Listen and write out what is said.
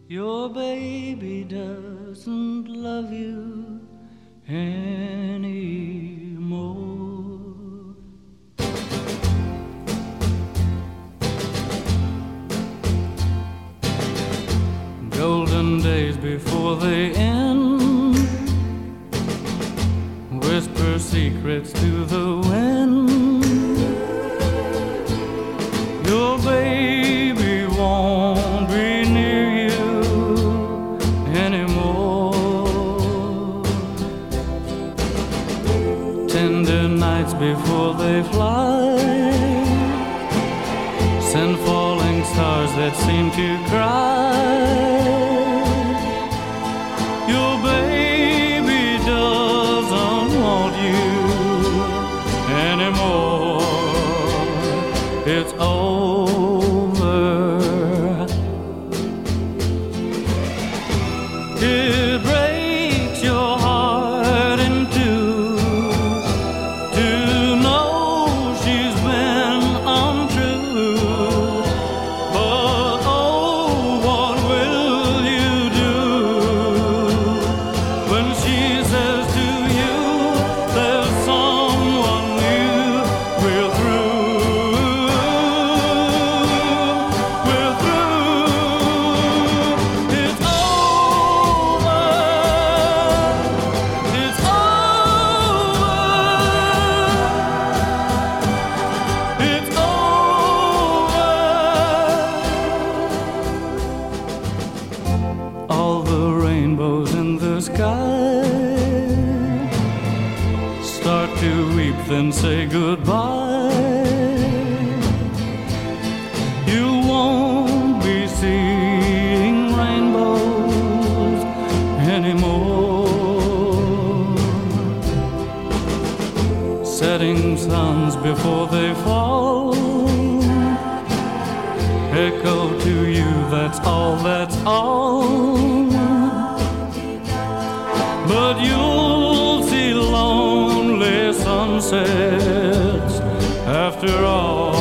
Your baby doesn't love you anymore. Golden days before they end, whisper secrets to the wind. Your baby won't be near you anymore. Tender nights before they fly send falling stars that seem to cry. Your baby doesn't want you anymore. It's over. It breaks your heart in two to know she's been untrue. But oh, what will you do when she says to you there's someone new? We're through. We're through. It's over. It's over. It's over. All the rainbows in the sky start to weep, then say goodbye. You won't be seeing rainbows anymore. Setting suns before they fall echo to you, that's all, that's all. But you'll see lonely sunsets after all.